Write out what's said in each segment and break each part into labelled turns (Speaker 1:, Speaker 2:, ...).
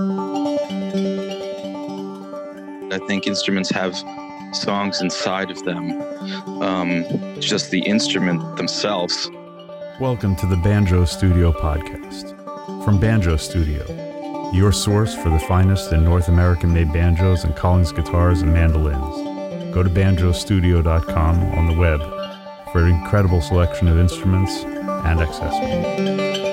Speaker 1: I think instruments have songs inside of them, just the instrument themselves.
Speaker 2: Welcome to the Banjo Studio podcast. From Banjo Studio, your source for the finest in North American-made banjos and Collings guitars and mandolins. Go to banjostudio.com on the web for an incredible selection of instruments and accessories.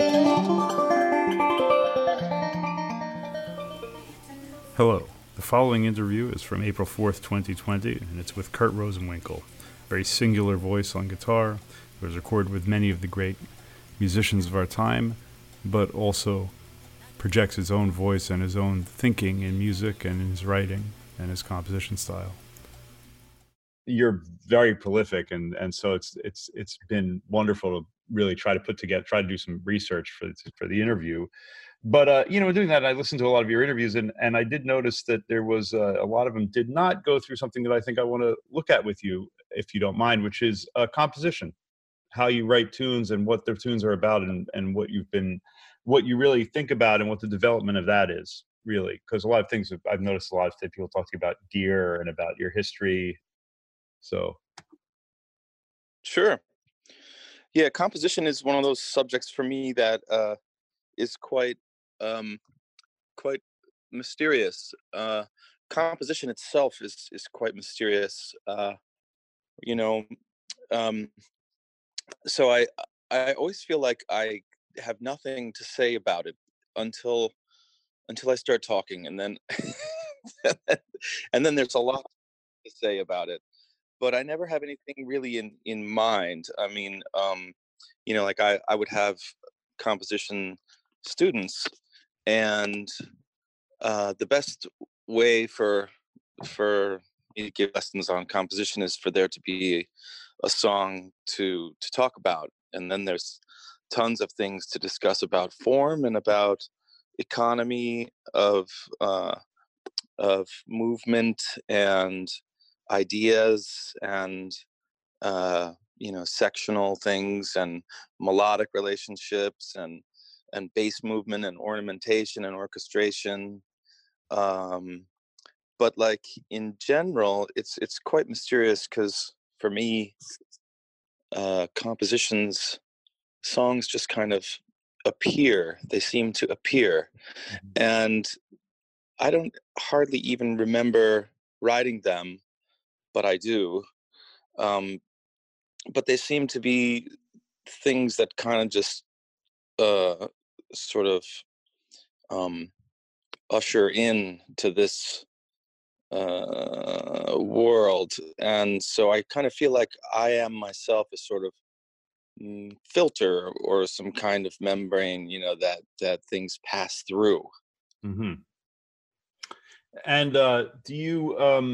Speaker 2: Hello. The following interview is from April 4th, 2020, and it's with Kurt Rosenwinkel, very singular voice on guitar. It was recorded with many of the great musicians of our time, but also projects his own voice and his own thinking in music and in his writing and his composition style. You're very prolific, and so it's been wonderful to really try to do some research for the interview. But doing that, I listened to a lot of your interviews, and I did notice that there was a lot of them did not go through something that I think I want to look at with you, if you don't mind, which is composition, how you write tunes and what their tunes are about, and what you really think about and what the development of that is, really. Because a lot of things I've noticed, a lot of people talking about gear and about your history. So,
Speaker 1: Sure. Yeah, composition is one of those subjects for me that is quite mysterious. Composition itself is quite mysterious. You know, um, so I always feel like I have nothing to say about it until I start talking, and then and then there's a lot to say about it. But I never have anything really in mind. I mean, like I would have composition students, and the best way for me to give lessons on composition is for there to be a song to talk about, and then there's tons of things to discuss about form and about economy of movement and ideas and sectional things and melodic relationships and bass movement and ornamentation and orchestration. But like in general, it's quite mysterious, because for me, compositions, songs just kind of appear. They seem to appear, and I don't hardly even remember writing them, but I do. But they seem to be things that kind of just sort of usher in to this world, and so I kind of feel like I am myself a sort of filter or some kind of membrane, that things pass through.
Speaker 2: Mm-hmm. And do you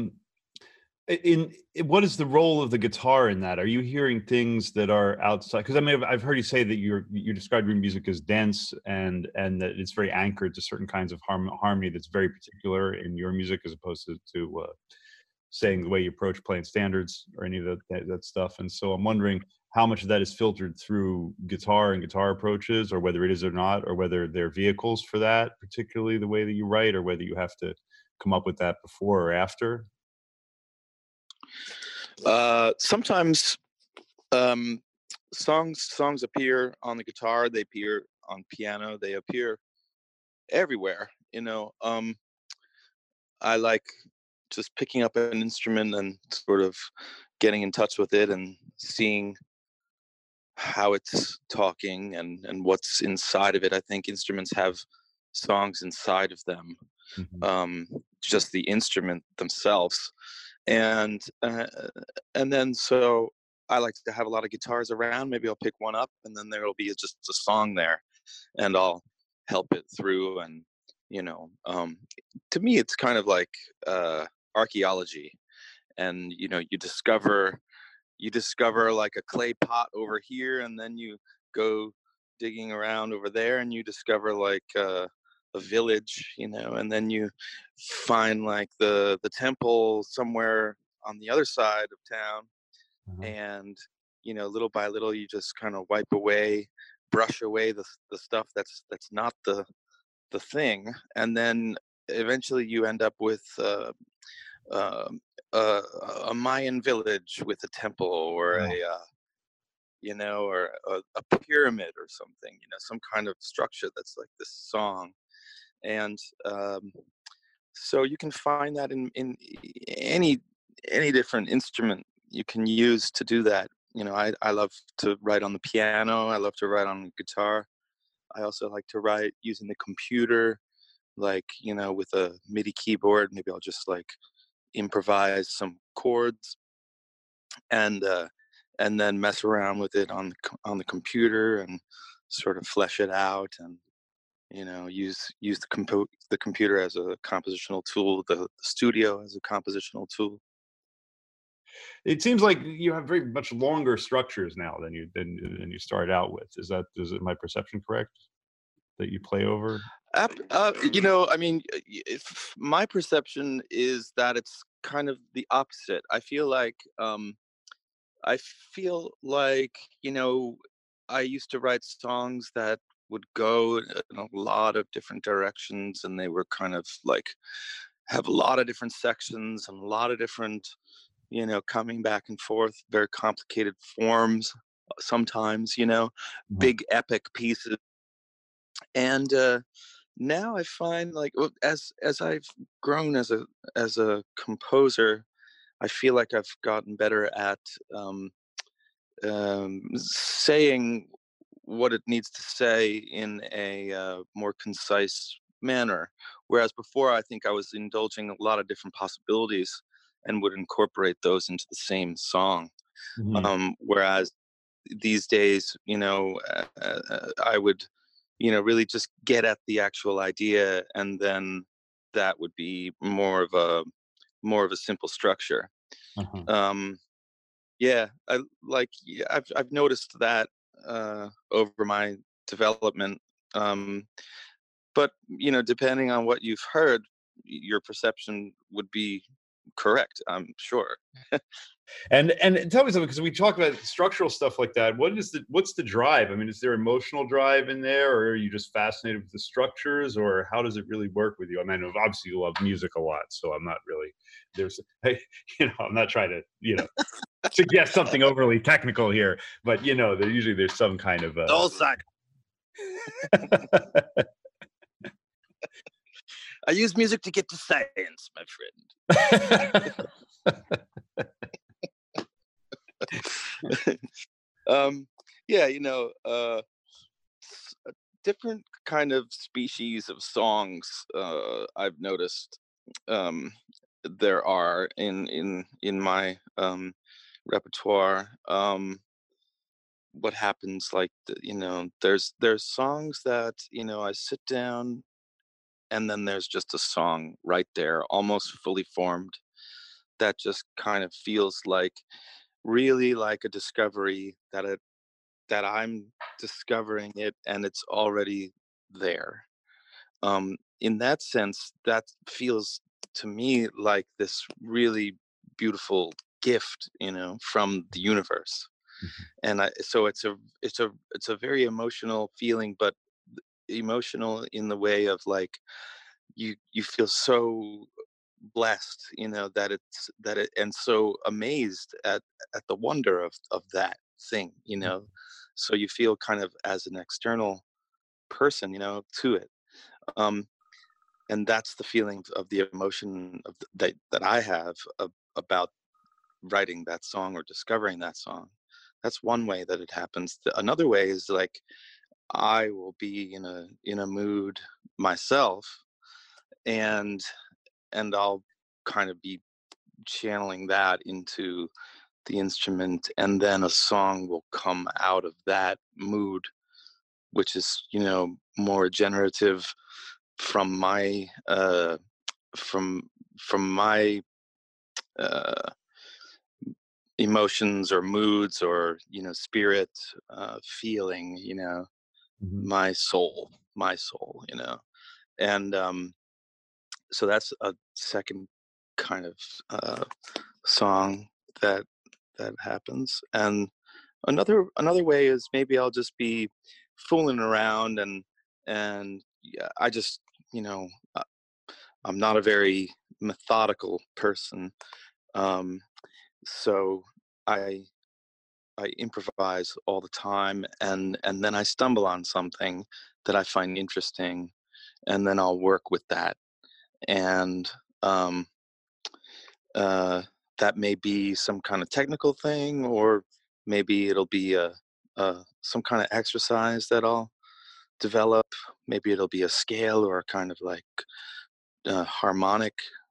Speaker 2: what is the role of the guitar in that? Are you hearing things that are outside? Because I mean, I've heard you say that you describe your music as dense, and that it's very anchored to certain kinds of harmony that's very particular in your music, as opposed to saying the way you approach playing standards or any of that stuff. And so I'm wondering how much of that is filtered through guitar and guitar approaches, or whether it is or not, or whether they're vehicles for that, particularly the way that you write, or whether you have to come up with that before or after.
Speaker 1: Sometimes songs appear on the guitar, they appear on piano, they appear everywhere. I like just picking up an instrument and sort of getting in touch with it and seeing how it's talking and what's inside of it. I think instruments have songs inside of them, just the instrument themselves. And then so I like to have a lot of guitars around. Maybe I'll pick one up, and then there'll be just a song there, and I'll help it through. And to me, it's kind of like archaeology. And you discover like a clay pot over here, and then you go digging around over there, and you discover like a village, and then you find like the temple somewhere on the other side of town. And little by little, you just kind of brush away the stuff that's not the the thing, and then eventually you end up with um, a, a Mayan village with a temple, or
Speaker 3: Wow.
Speaker 1: or a pyramid or something, some kind of structure that's like this song. And so you can find that in any different instrument you can use to do that. I love to write on the piano. I love to write on guitar. I also like to write using the computer, like, with a MIDI keyboard. Maybe I'll just like improvise some chords, and and then mess around with it on the computer and sort of flesh it out, and use the computer as a compositional tool, the studio as a compositional tool.
Speaker 3: It seems like you have very much longer structures now than you started out with. Is it my perception correct that you play over?
Speaker 1: I mean, if my perception is that it's kind of the opposite. I feel like, I used to write songs that would go in a lot of different directions, and they were kind of like have a lot of different sections and a lot of different, coming back and forth, very complicated forms sometimes,
Speaker 3: Uh-huh.
Speaker 1: big epic pieces. And now I find, like, well, as I've grown as a composer, I feel like I've gotten better at saying what it needs to say in a more concise manner. Whereas before, I think I was indulging a lot of different possibilities and would incorporate those into the same song.
Speaker 3: Mhm.
Speaker 1: Whereas these days, I would, really just get at the actual idea, and then that would be more of a simple structure.
Speaker 3: Uh-huh.
Speaker 1: Um, yeah, I've noticed that over my development. Um, but depending on what you've heard, your perception would be correct, I'm sure.
Speaker 3: And tell me something, because we talk about structural stuff like that. What's the drive? I mean, is there emotional drive in there, or are you just fascinated with the structures, or how does it really work with you? I mean, obviously you love music a lot, so I'm not really there's hey, I'm not trying to suggest something overly technical here, but there's some kind of
Speaker 1: All psych. I use music to get to science, my friend. Yeah, different kind of species of songs, I've noticed, um, there are in my repertoire. What happens, like, there's songs that, I sit down, and then there's just a song right there, almost fully formed, that just kind of feels like, really like a discovery, that I'm discovering it, and it's already there. In that sense, that feels to me like this really beautiful gift, from the universe. And so it's a very emotional feeling, but emotional in the way of, like, you feel so blessed, that it and so amazed at the wonder of that thing, so you feel kind of as an external person, to it. um and that's the feeling of the emotion that I have about writing that song or discovering that song. That's one way that it happens. Another way is, like, I will be in a mood myself, and I'll kind of be channeling that into the instrument, and then a song will come out of that mood, which is, more generative from my from my uh emotions or moods, or spirit, feeling,
Speaker 3: Mhm.
Speaker 1: my soul, and so that's a second kind of song that happens. And another way is, maybe I'll just be fooling around, and yeah, I just, you know, I'm not a very methodical person. Um, so I I improvise all the time, and then I stumble on something that I find interesting, and then I'll work with that. And um, uh, that may be some kind of technical thing, or maybe it'll be some kind of exercise that I'll develop. Maybe it'll be a scale or a kind of like harmonic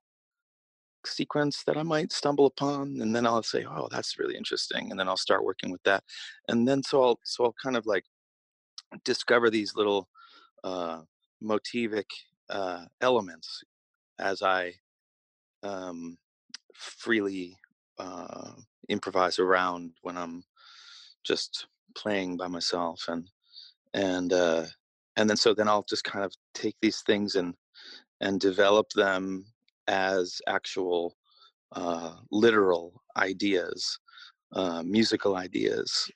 Speaker 1: sequence that I might stumble upon, and then I'll say, "Oh, that's really interesting," and then I'll start working with that, and then so I'll kind of like discover these little uh, motivic elements as I um, freely uh, improvise around when I'm just playing by myself, and uh, and then so then I'll just kind of take these things and develop them as actual literal ideas, musical ideas,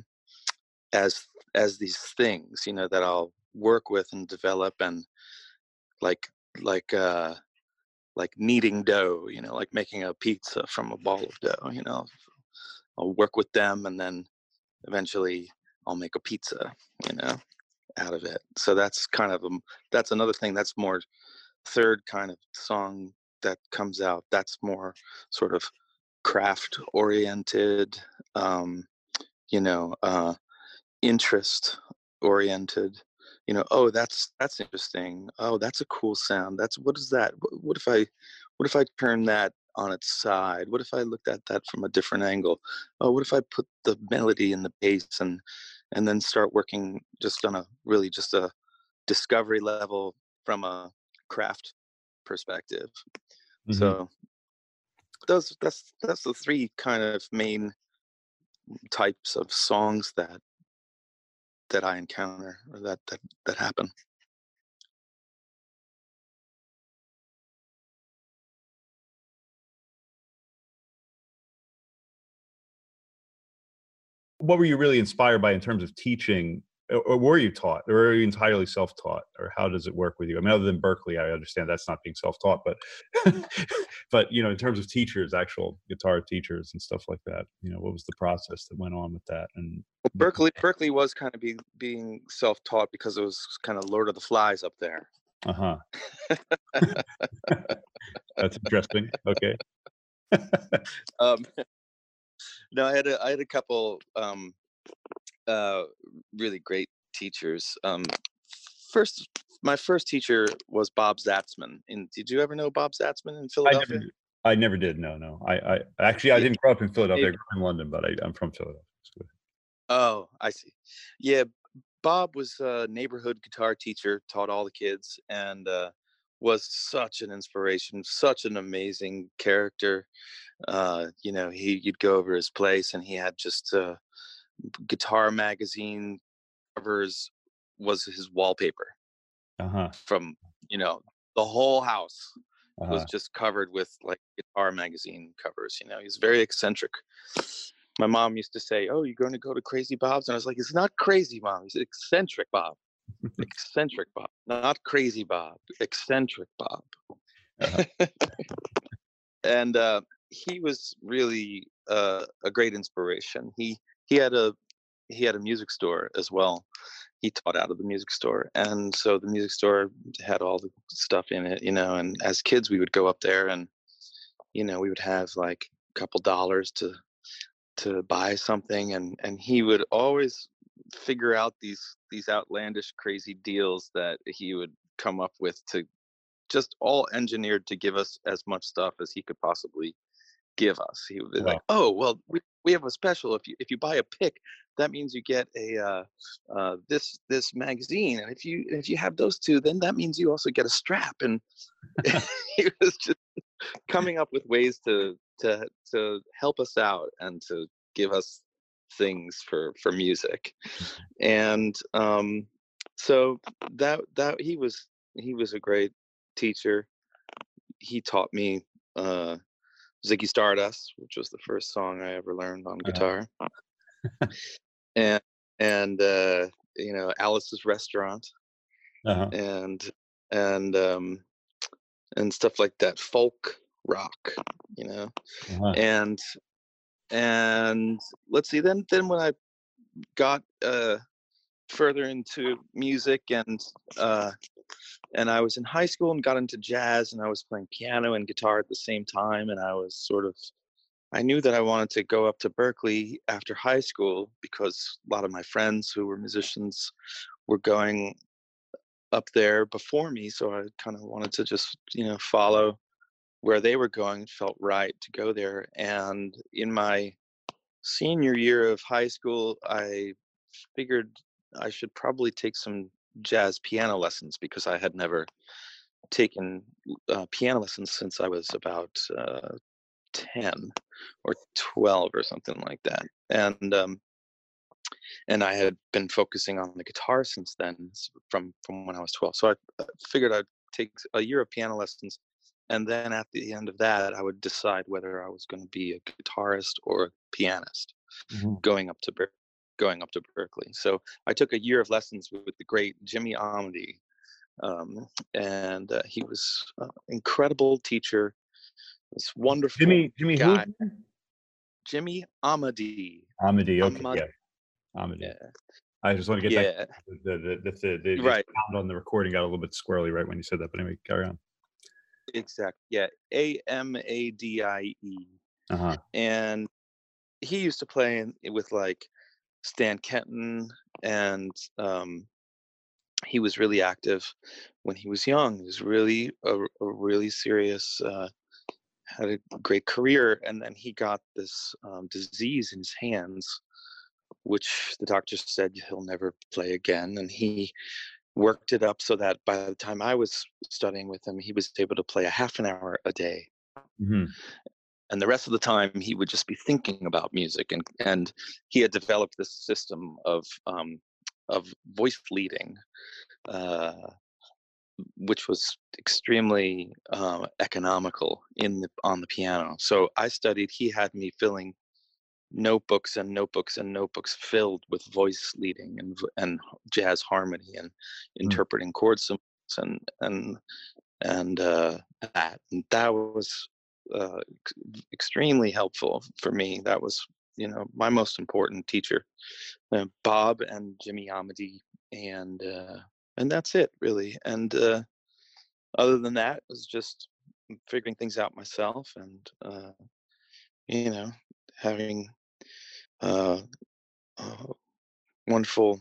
Speaker 1: as as these things, you know, that I'll work with and develop, and like like uh like kneading dough, you know, like making a pizza from a ball of dough, you know. I'll work with them, and then eventually I'll make a pizza, you know, out of it. So that's kind of that's another thing. That's more third kind of song that comes out. That's more sort of craft oriented, um, you know, interest oriented. You know, oh, that's interesting. Oh, that's a cool sound. That's what is that? What if I turn that on its side? What if I looked at that from a different angle? Oh, what if I put the melody in the bass, and then start working just on a really just a discovery level from a craft perspective.
Speaker 3: Hmm.
Speaker 1: So that's the three kind of main types of songs that I encounter, or that happen.
Speaker 3: What were you really inspired by in terms of teaching, or were you taught, or are you entirely self-taught, or how does it work with you? I mean, other than Berkeley, I understand that's not being self-taught, but but you know, in terms of teachers, actual guitar teachers and stuff like that, you know, what was the process that went on with that? And
Speaker 1: Well, Berkeley was kind of being self-taught because it was kind of Lord of the Flies up there.
Speaker 3: uh-huh, that's interesting. Okay.
Speaker 1: um, no, I had a couple uh, really great teachers. First, my first teacher was Bob Zatzman. Did you ever know Bob Zatzman in
Speaker 3: I
Speaker 1: Philadelphia?
Speaker 3: never, I never did. No, no. I actually I
Speaker 1: Yeah,
Speaker 3: didn't grow up in Philadelphia. I
Speaker 1: maybe.
Speaker 3: grew up in London, but I'm from Philadelphia. So,
Speaker 1: Oh, I see. Yeah, Bob was a neighborhood guitar teacher, taught all the kids, and was such an inspiration, such an amazing character. You know, you'd go over his place, and he had just guitar magazine covers was his wallpaper.
Speaker 3: uh-huh,
Speaker 1: From, you know, the whole house was
Speaker 3: uh-huh.
Speaker 1: just covered with like guitar magazine covers. You know, he's very eccentric. My mom used to say, "Oh, you're going to go to Crazy Bob's?" And I was like, "It's not Crazy Bob. It's eccentric Bob. Eccentric Bob, not Crazy Bob. Eccentric Bob."
Speaker 3: Uh-huh.
Speaker 1: And he was really a great inspiration. He had a he had a music store as well. He taught out of the music store, and so the music store had all the stuff in it, you know. And as kids, we would go up there, and you know, we would have like a couple dollars to buy something, and he would always figure out these outlandish, crazy deals that he would come up with, to just all engineered to give us as much stuff as he could possibly give us. He would be like,
Speaker 3: Wow.
Speaker 1: "Oh, well, we have a special. If you buy a pick, that means you get a this magazine, and if you have those two, then that means you also get a strap." And he was just coming up with ways to help us out and to give us things for music. And so that he was a great teacher. He taught me uh Ziggy Stardust, which was the first song I ever learned on
Speaker 3: Uh-huh.
Speaker 1: guitar, and and you know, Alice's Restaurant,
Speaker 3: Uh-huh.
Speaker 1: and and um and stuff like that, folk rock, you know.
Speaker 3: Uh-huh.
Speaker 1: And and let's see, then when I got further into music, uh and I was in high school and got into jazz, and I was playing piano and guitar at the same time, and I knew that I wanted to go up to Berkeley after high school because a lot of my friends who were musicians were going up there before me, so I kind of wanted to just, follow where they were going. It felt right to go there. And in my senior year of high school, I figured I should probably take some jazz piano lessons because I had never taken piano lessons since I was about 10 or 12 or something like that. And I had been focusing on the guitar since then, from when I was 12. So I figured I'd take a year of piano lessons, and then at the end of that, I would decide whether I was going to be a guitarist or a pianist
Speaker 3: Mhm.
Speaker 1: going up to Berkeley. So I took a year of lessons with the great Jimmy Amity, and he was an incredible teacher. This wonderful
Speaker 3: Jimmy who?
Speaker 1: guy, Jimmy Amity.
Speaker 3: Amity. Okay,
Speaker 1: Amad,
Speaker 3: yeah, Amity.
Speaker 1: yeah,
Speaker 3: I just want to get that.
Speaker 1: yeah,
Speaker 3: The
Speaker 1: right.
Speaker 3: sound on the recording got a little bit squirrely right when you said that. But anyway, carry on.
Speaker 1: Exactly. Yeah. Amadie.
Speaker 3: Uh huh.
Speaker 1: And he used to play with like Stan Kenton, and he was really active when he was young. He was really a really serious, had a great career. And then he got this disease in his hands, which the doctor said he'll never play again. And he worked it up so that by the time I was studying with him, he was able to play a half an hour a day,
Speaker 3: Hmm.
Speaker 1: and the rest of the time he would just be thinking about music. And he had developed this system of voice leading, uh, which was extremely economical on the piano. So I studied. He had me filling notebooks and notebooks and notebooks filled with voice leading and jazz harmony and interpreting chord symbols and and uh, that was extremely helpful for me. That was, my most important teacher, Bob and Jimmy Amity, and and that's it really. And other than that, it was just figuring things out myself, and you know, having uh, a wonderful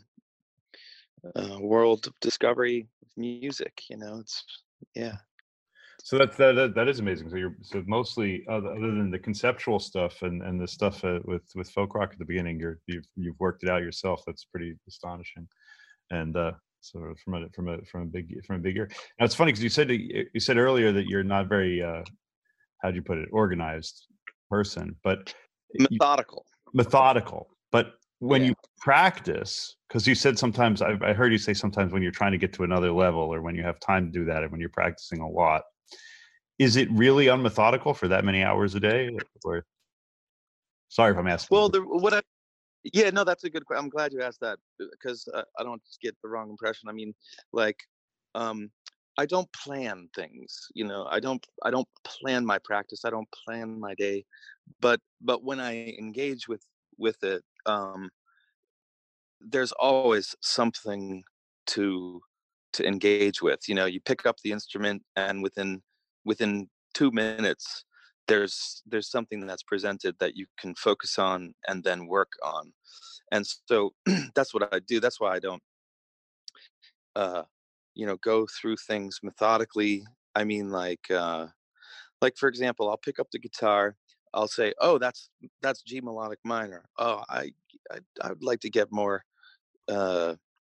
Speaker 1: world of discovery of music. It's yeah.
Speaker 3: So that is amazing. So so mostly other than the conceptual stuff and the stuff with folk rock at the beginning, you've worked it out yourself. That's pretty astonishing. And so from a big year. Now it's funny because you said earlier that you're not very how'd you put it, organized person, but
Speaker 1: Methodical.
Speaker 3: methodical. But when
Speaker 1: Yeah.
Speaker 3: you practice, because you said sometimes I heard you say sometimes when you're trying to get to another level or when you have time to do that and when you're practicing a lot, is it really unmethodical for that many hours a day? Or sorry if I'm asking.
Speaker 1: Well, yeah, no, that's a good question. I'm glad you asked that because I don't get the wrong impression. I mean, like, um, I don't plan things. I don't plan my practice. I don't plan my day. But when I engage with it, there's always something to to engage with. You pick up the instrument, and within 2 minutes, there's something that's presented that you can focus on and then work on. And so that's what I do. That's why I don't uh go through things methodically. I mean, like for example, I'll pick up the guitar. I'll say, oh, that's G melodic minor. Oh, I would like to get uh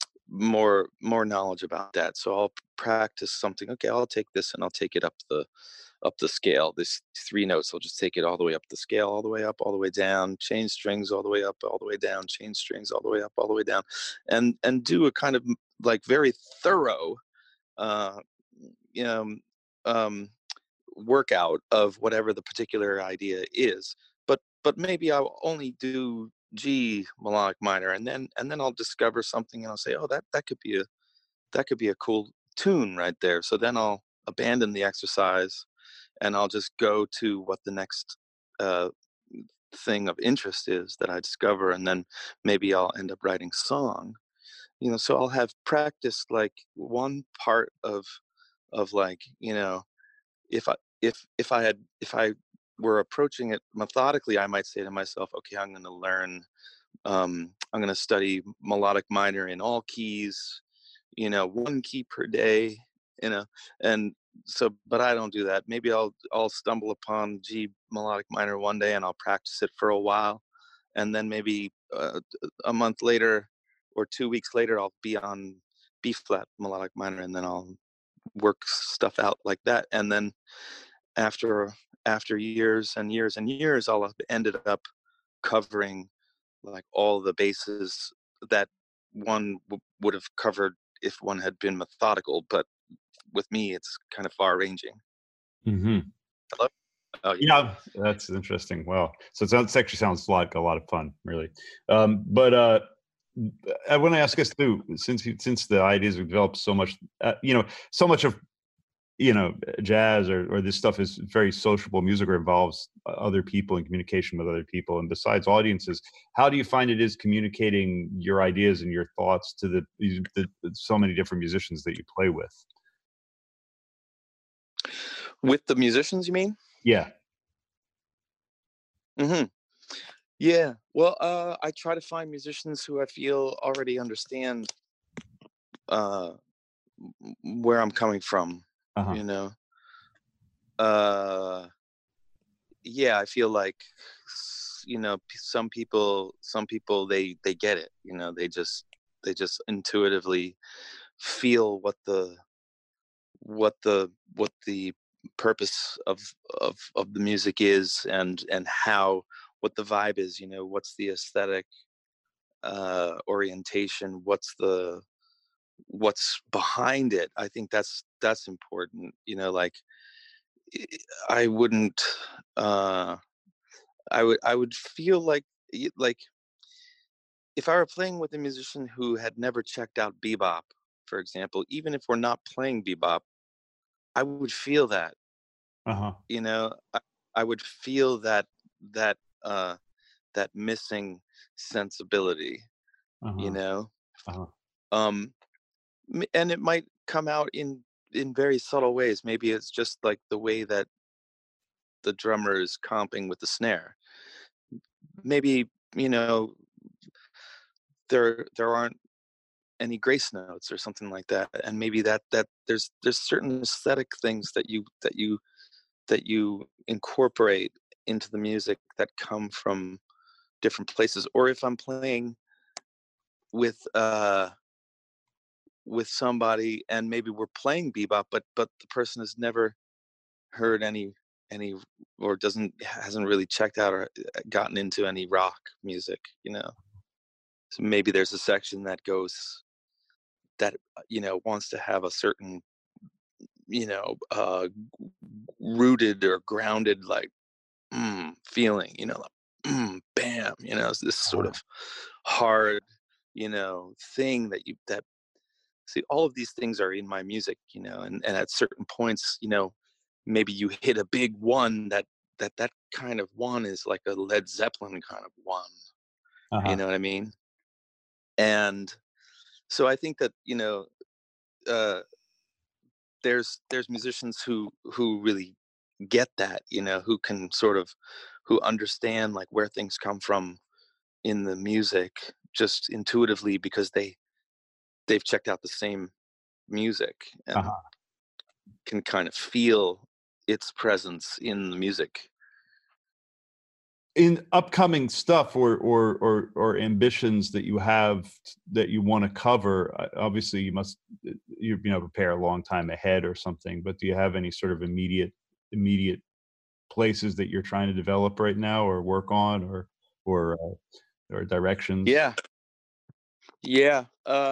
Speaker 1: more knowledge about that. So I'll practice something. Okay, I'll take this and I'll take it up the scale. This three notes, I'll just take it all the way up the scale, all the way up, all the way down, change strings all the way up, all the way down, change strings all the way up, all the way down, and do a kind of like very thorough uh you know um workout of whatever the particular idea is. But maybe I'll only do G melodic minor, and then I'll discover something, and I'll say, oh, that could be that could be a cool tune right there. So then I'll abandon the exercise and I'll just go to what the next uh, thing of interest is that I discover, and then maybe I'll end up writing song. So I'll have practiced like one part of like, if I if I were approaching it methodically, I might say to myself, okay, I'm going to learn, I'm going to study melodic minor in all keys, one key per day, you know, and so, but I don't do that. Maybe I'll stumble upon G melodic minor one day and I'll practice it for a while, and then maybe a month later or 2 weeks later I'll be on B flat melodic minor, and then I'll work stuff out like that, and then after years and years and years, I'll have ended up covering like all the bases that one would have covered if one had been methodical. But with me, it's kind of far ranging.
Speaker 3: Hmm.
Speaker 1: Hello? Oh yeah.
Speaker 3: Yeah, that's interesting. Well, so it actually sounds like a lot of fun, really. But I want to ask us too, since the ideas have developed so much, so much of jazz or this stuff is very sociable music or involves other people and communication with other people. And besides audiences, how do you find it is communicating your ideas and your thoughts to the so many different musicians that you play with?
Speaker 1: With the musicians, you mean?
Speaker 3: Yeah.
Speaker 1: Hmm. Yeah. Well, I try to find musicians who I feel already understand uh, where I'm coming from.
Speaker 3: Uh-huh.
Speaker 1: You know. Uh, yeah, I feel like some people they get it. They just intuitively feel what the purpose of the music is, and how, what the vibe is, what's the aesthetic orientation, what's behind it. I think that's important. Like, I wouldn't uh I would feel like, like if I were playing with a musician who had never checked out bebop, for example, even if we're not playing bebop, I would feel that.
Speaker 3: Uh-huh.
Speaker 1: I would feel that uh, that missing sensibility. You
Speaker 3: Uh-huh.
Speaker 1: know,
Speaker 3: Uh-huh.
Speaker 1: um, and it might come out in very subtle ways. Maybe it's just like the way that the drummer is comping with the snare. Maybe you know there aren't any grace notes or something like that, and maybe that there's certain aesthetic things that you incorporate into the music that come from different places. Or if I'm playing with uh with somebody and maybe we're playing bebop, but the person has never heard any or hasn't really checked out or gotten into any rock music. So maybe there's a section that goes that wants to have a certain you know uh rooted or grounded, like, feeling, like, bam, it's this sort
Speaker 3: Uh-huh.
Speaker 1: of hard, thing that see, all of these things are in my music, and at certain points, maybe you hit a big one that kind of one is like a Led Zeppelin kind of one. You
Speaker 3: Uh-huh.
Speaker 1: know what I mean? And so I think that, uh, there's musicians who really get that, who can sort of who understand like where things come from in the music just intuitively because they've checked out the same music and
Speaker 3: Uh-huh.
Speaker 1: can kind of feel its presence in the music.
Speaker 3: In upcoming stuff or ambitions that you have that you want to cover, obviously prepare a long time ahead or something, but do you have any sort of immediate places that you're trying to develop right now or work on or directions?
Speaker 1: Yeah, yeah.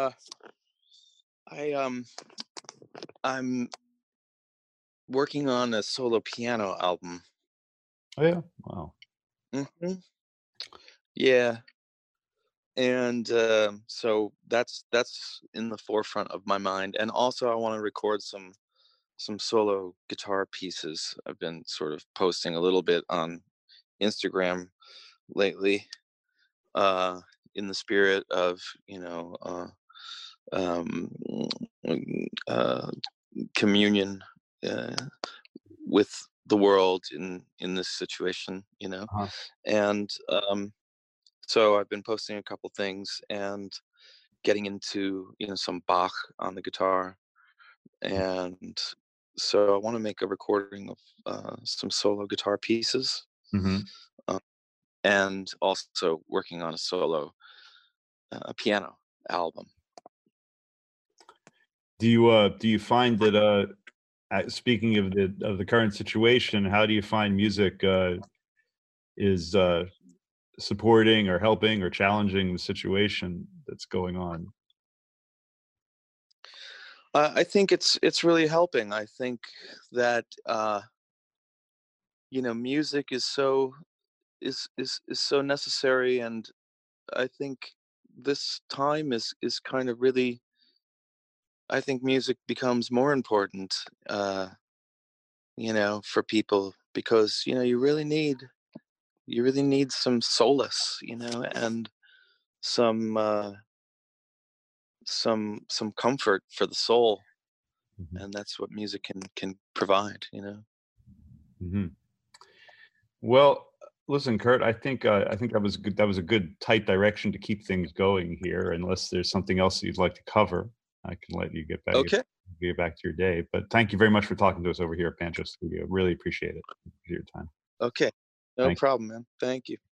Speaker 1: I'm working on a solo piano album.
Speaker 3: Oh yeah. Wow.
Speaker 1: Hmm. Yeah, and so that's in the forefront of my mind. And also, I want to record some solo guitar pieces. I've been sort of posting a little bit on Instagram lately, uh, in the spirit of um, uh, communion uh, with the world in this situation,
Speaker 3: Uh-huh.
Speaker 1: and so I've been posting a couple things and getting into some Bach on the guitar, and so I want to make a recording of some solo guitar pieces,
Speaker 3: Hmm.
Speaker 1: uh, and also working on a solo piano album.
Speaker 3: Do you find that speaking of the current situation, how do you find music is supporting or helping or challenging the situation that's going on?
Speaker 1: I think it's really helping. I think that music is so necessary, and I think this time is kind of really. I think music becomes more important, for people, because you really need some solace, and some some comfort for the soul,
Speaker 3: Mhm.
Speaker 1: and that's what music can provide.
Speaker 3: Mhm. Well, listen, Kurt, I think that was good. That was a good tight direction to keep things going here. Unless there's something else that you'd like to cover, I can let you
Speaker 1: Okay.
Speaker 3: get back to your day. But thank you very much for talking to us over here at Banjo Studio. Really appreciate it. Appreciate your time.
Speaker 1: Okay. No
Speaker 3: Thank
Speaker 1: problem, man. Thank you.